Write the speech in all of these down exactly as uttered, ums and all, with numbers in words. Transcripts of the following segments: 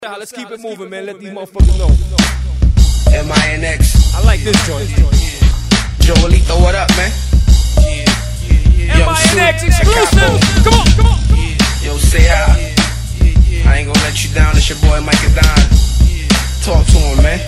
Let's keep it moving, man. Let these motherfuckers know. M I N X. I like this joint. Joelito, what up, man? M I N X exclusive. Come on, come on. Yo, say hi. I ain't gonna let you down. It's your boy Mike and Don. Talk to him, man.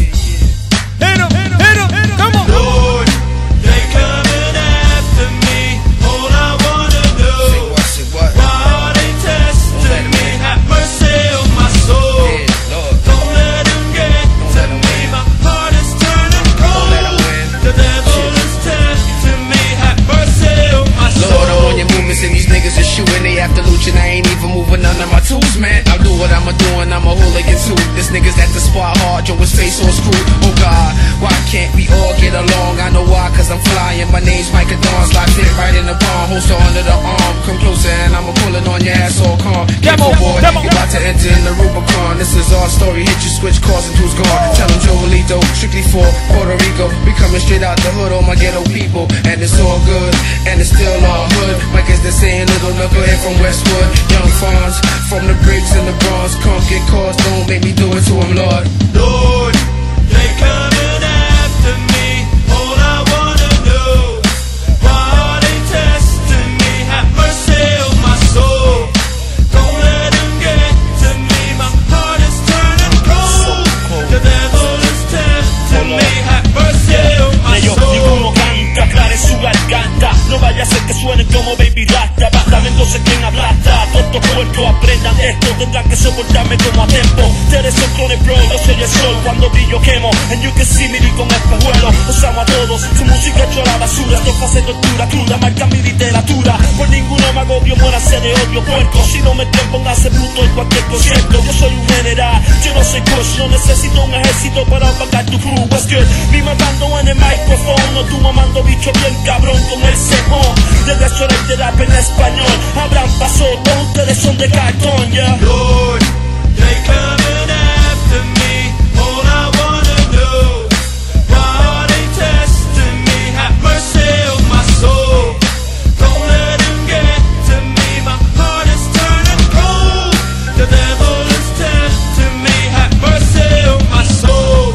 Hit him, hit him, hit him. Come on. Lord, they coming after me. All I wanna do. Say what? Say what? Why they testing me? Have mercy on my soul. Yeah, Lord. Don't let them get to me. My heart is turning cold. Don't let 'em win. The devil is tempting me. Have mercy on my soul. Lord, I'm on your movements and these niggas are shooting. They after looting. I ain't even moving none of my tools, man. I'll do what I'ma do and I'm a hooligan too. This niggas at the spot hard, Joe, his face all screwed. Oh God, why can't we all get along? I know why, cause I'm flying. My name's Mike and Dawn. Slide fit right in the palm, holster under the arm. Come closer and I'ma pull it on your ass all calm. Demo, boy, you about to enter in the Rubicon. This is our story, hit you, switch cars and who's gone. Tell him Joelito, strictly for Puerto Rico. We coming straight out the hood, all my ghetto people. And it's all good, and it's still all hood. Mike is the saying, little knucklehead from Westwood. Young Fonz, from the bricks and the bronze. Come get cars, don't make me do it to him, Lord. Lord, they coming after me. All I wanna know, why are they testing me? Have mercy on my soul. Don't let them get to me. My heart is turning cold. The devil is tempting me. Have mercy on my Ellos, soul. ninguno canta, aclare su garganta. No vaya a ser que suenen como Baby Rasta. Bastamente sé quién aplasta. Todos puertos aprendan esto. Tendrán que soportarme como a tiempo. Ustedes son clones, bro. Yo soy el sol. Cuando brillo quemo. And you can see me con espejuelos. Los amo a todos. Su música hecho a la basura. Esto fase tortura cruda. Marca mi literatura. Por ninguno me agobio. Muéranse de odio, puerco. Si no me creen, póngase bruto en cualquier concierto. Yo soy un general. Yo no soy coach. No necesito un ejército para apagar tu crew. What's good? Vi matando en el micrófono. Tú mamando bicho bien cabrón con el cejón. Desde eso de rap en español. Habrán pasado. Todos ustedes son de cartón, yeah. Lord, they coming after me. All I wanna know, why are they testing me? Have mercy on my soul. Don't let them get to me. My heart is turning cold. The devil is tempting me. Have mercy on my soul.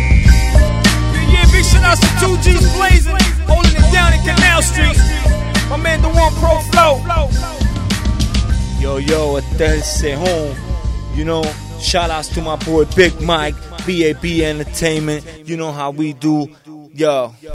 Yeah, big shout out to two G's blazing, holding it down in Canal Street. My man, the one Pro Flow. Yo, yo, este es el Cejón. You know, shout outs to my boy Big Mike, B A B Entertainment. You know how we do. Yo.